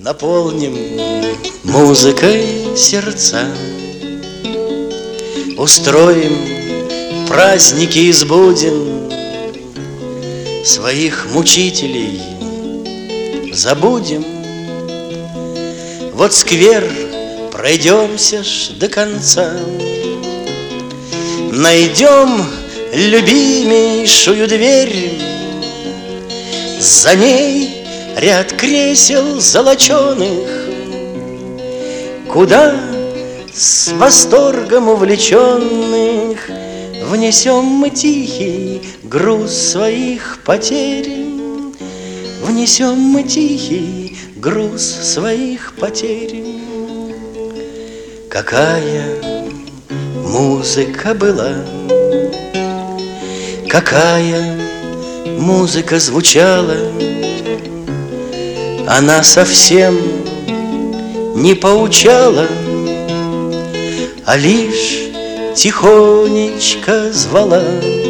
Наполним музыкой сердца, устроим праздники из буден, своих мучителей забудем. Вот сквер пройдемся ж до конца, найдем любимейшую дверь, за ней ряд кресел золоченых, куда с восторгом увлеченных внесем мы тихий груз своих потерь. Внесем мы тихий груз своих потерь. Какая музыка была, какая музыка звучала, она совсем не поучала, а лишь тихонечко звала.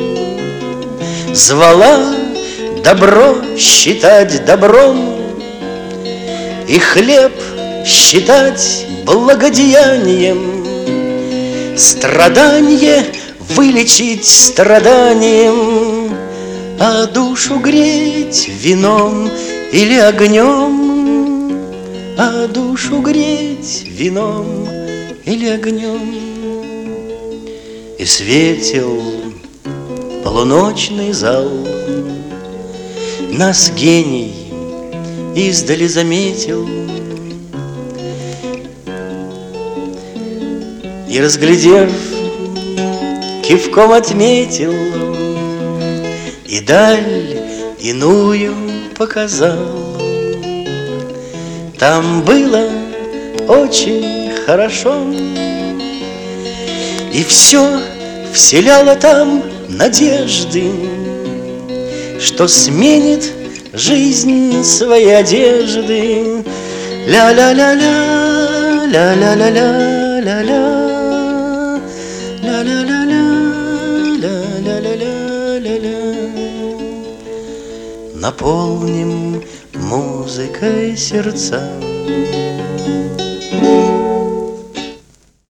Звала добро считать добром и хлеб считать благодеянием, страдание вылечить страданием, а душу греть вином или огнем, а душу греть вином или огнем. И светил полуночный зал, нас гений издали заметил и, разглядев, кивком отметил и даль иную показал. Там было очень хорошо, и все вселяло там надежды, что сменит жизнь свои одежды. Ля-ля-ля-ля, ля-ля-ля-ля, ля-ля-ля-ля, ля-ля-ля-ля. Наполним музыкой сердца.